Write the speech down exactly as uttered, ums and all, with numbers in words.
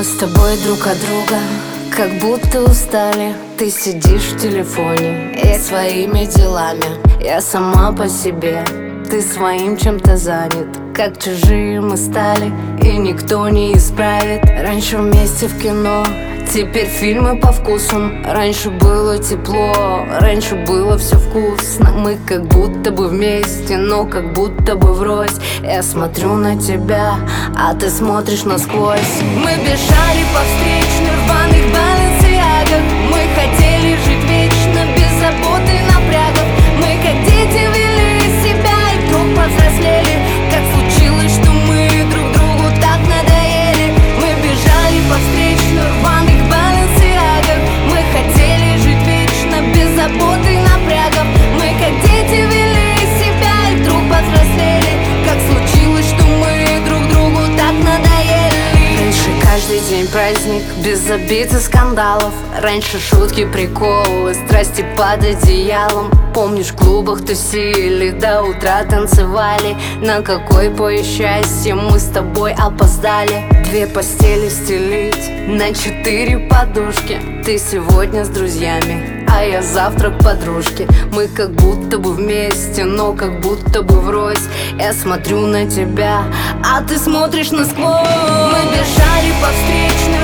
с тобой друг от друга, как будто устали. Ты сидишь в телефоне и своими делами, я сама по себе. Ты своим чем-то занят, как чужие мы стали, и никто не исправит. Раньше вместе в кино, теперь фильмы по вкусу. Раньше было тепло, раньше было все вкусно. Мы как будто бы вместе, но как будто бы врозь. Я смотрю на тебя, а ты смотришь насквозь. Мы бежали по встречным в рваных баленсиагах. Мы хотели жить вечно, без забот и напрягов. Мы как дети вели себя и вдруг повзрослели. Как случилось, что мы друг другу так надоели. Мы бежали по встречным в рваных баленсиагах. Мы хотели жить вечно, без забот и напрягов. Мы как дети вели себя и вдруг повзрослели. Как случилось, что мы друг другу так надоели. Раньше каждый день праздник, без обид и скандалов. Раньше шутки, приколы, страсти под одеялом. Помнишь, в клубах тусили, до утра танцевали. На какой пое счастье мы с тобой опоздали. Две постели стелить на четыре подушки. Ты сегодня с друзьями, а я завтра к подружке. Мы как будто бы вместе, но как будто бы врозь. Я смотрю на тебя, а ты смотришь насквозь. Мы бежали по встречным